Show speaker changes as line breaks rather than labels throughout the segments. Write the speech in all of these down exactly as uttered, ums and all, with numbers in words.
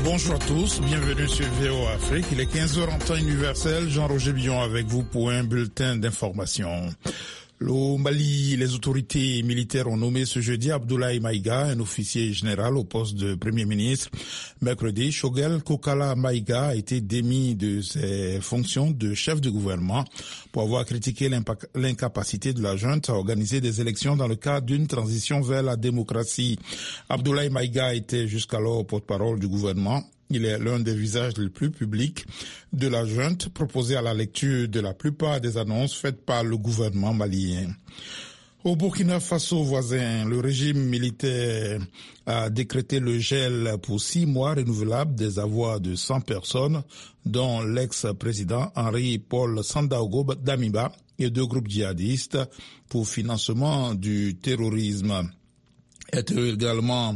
Bonjour à tous, bienvenue sur V O A Afrique. Il est quinze heures en temps universel. Jean-Roger Billon avec vous pour un bulletin d'information. Au Mali, les autorités militaires ont nommé ce jeudi Abdoulaye Maïga, un officier général au poste de Premier ministre. Mercredi, Choguel Kokala Maïga a été démis de ses fonctions de chef de gouvernement pour avoir critiqué l'incapacité de la junte à organiser des élections dans le cadre d'une transition vers la démocratie. Abdoulaye Maïga était jusqu'alors porte-parole du gouvernement. Il est l'un des visages les plus publics de la junte, proposé à la lecture de la plupart des annonces faites par le gouvernement malien. Au Burkina Faso voisin, le régime militaire a décrété le gel pour six mois renouvelable des avoirs de cent personnes, dont l'ex-président Henri-Paul Sandaogo Damiba et deux groupes djihadistes pour financement du terrorisme. Est également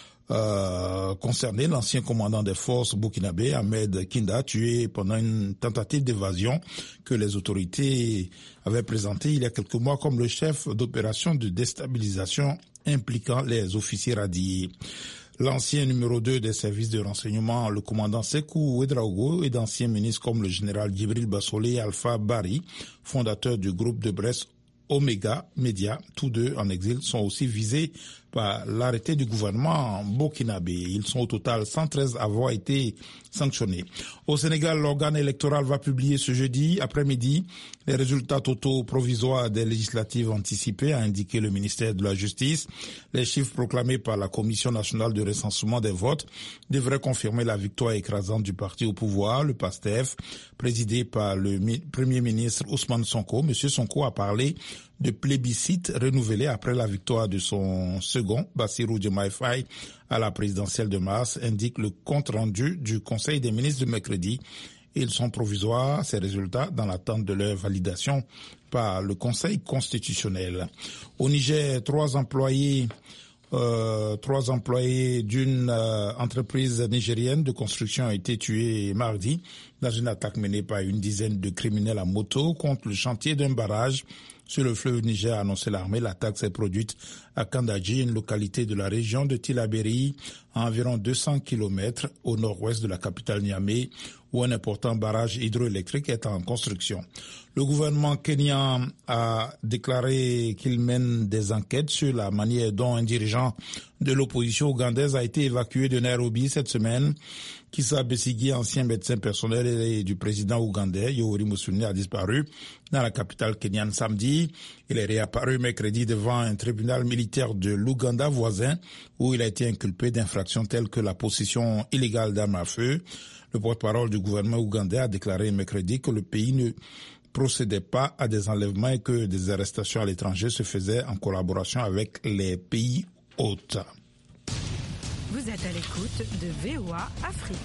Euh, concerné l'ancien commandant des forces burkinabé Ahmed Kinda, tué pendant une tentative d'évasion que les autorités avaient présentée il y a quelques mois comme le chef d'opération de déstabilisation impliquant les officiers radiés. L'ancien numéro deux des services de renseignement, le commandant Sekou Ouedraogo, et d'anciens ministres comme le général Djibril Bassolé et Alpha Bari, fondateur du groupe de Brest Omega Media, tous deux en exil, sont aussi visés par l'arrêté du gouvernement burkinabé. Ils sont au total cent treize à avoir été sanctionnés. Au Sénégal, l'organe électoral va publier ce jeudi après-midi les résultats totaux provisoires des législatives anticipées, a indiqué le ministère de la Justice. Les chiffres proclamés par la Commission nationale de recensement des votes devraient confirmer la victoire écrasante du parti au pouvoir, le PASTEF, présidé par le Premier ministre Ousmane Sonko. Monsieur Sonko a parlé de plébiscite renouvelé après la victoire de son second, Bassirou Diomaye Faye, à la présidentielle de mars, indique le compte-rendu du Conseil des ministres de mercredi. Ils sont provisoires, ces résultats, dans l'attente de leur validation par le Conseil constitutionnel. Au Niger, trois employés Euh, trois employés d'une euh, entreprise nigérienne de construction ont été tués mardi dans une attaque menée par une dizaine de criminels à moto contre le chantier d'un barrage sur le fleuve Niger, a annoncé l'armée. L'attaque s'est produite à Kandaji, une localité de la région de Tillabéri, à environ deux cents kilomètres au nord-ouest de la capitale Niamey, où un important barrage hydroélectrique est en construction. Le gouvernement kenyan a déclaré qu'il mène des enquêtes sur la manière dont un dirigeant de l'opposition ougandaise a été évacué de Nairobi cette semaine. Kizza Besigye, ancien médecin personnel et du président ougandais Yoweri Museveni, a disparu dans la capitale kenyane samedi. Il est réapparu mercredi devant un tribunal militaire de l'Ouganda voisin où il a été inculpé d'infractions telles que la possession illégale d'armes à feu. Le porte-parole du gouvernement ougandais a déclaré mercredi que le pays ne procédait pas à des enlèvements et que des arrestations à l'étranger se faisaient en collaboration avec les pays hôtes.
Vous êtes à l'écoute de V O A Afrique.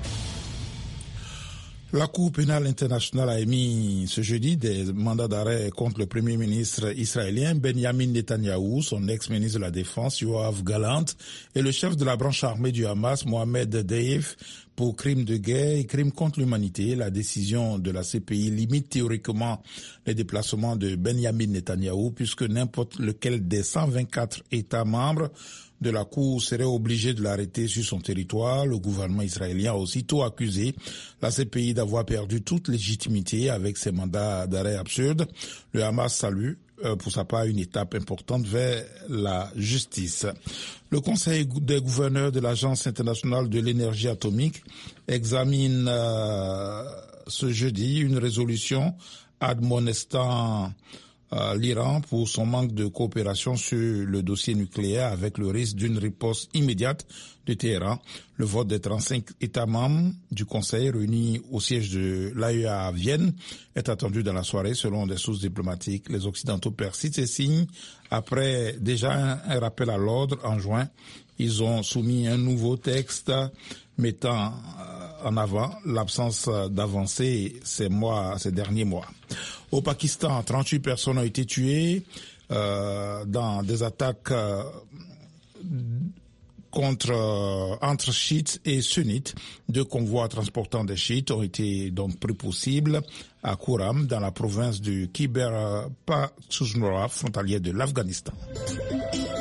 La Cour pénale internationale a émis ce jeudi des mandats d'arrêt contre le Premier ministre israélien Benjamin Netanyahou, son ex-ministre de la Défense Yoav Gallant et le chef de la branche armée du Hamas Mohamed Deif pour crimes de guerre et crimes contre l'humanité. La décision de la C P I limite théoriquement les déplacements de Benjamin Netanyahou puisque n'importe lequel des cent vingt-quatre États membres de la Cour serait obligé de l'arrêter sur son territoire. Le gouvernement israélien a aussitôt accusé la C P I d'avoir perdu toute légitimité avec ses mandats d'arrêt absurdes. Le Hamas salue euh, pour sa part une étape importante vers la justice. Le Conseil des gouverneurs de l'Agence internationale de l'énergie atomique examine euh, ce jeudi une résolution admonestant Euh, l'Iran pour son manque de coopération sur le dossier nucléaire avec le risque d'une riposte immédiate de Téhéran. Le vote des trente-cinq États membres du Conseil réunis au siège de l'A E A à Vienne est attendu dans la soirée selon des sources diplomatiques. Les Occidentaux persistent et signent après déjà un, un rappel à l'ordre en juin. Ils ont soumis un nouveau texte mettant en avant l'absence d'avancée ces mois, ces derniers mois. Au Pakistan, trente-huit personnes ont été tuées euh, dans des attaques euh, contre euh, entre chiites et sunnites. Deux convois transportant des chiites ont été donc pris pour cible à Kuram, dans la province du Khyber Pakhtunkhwa, frontalière de l'Afghanistan.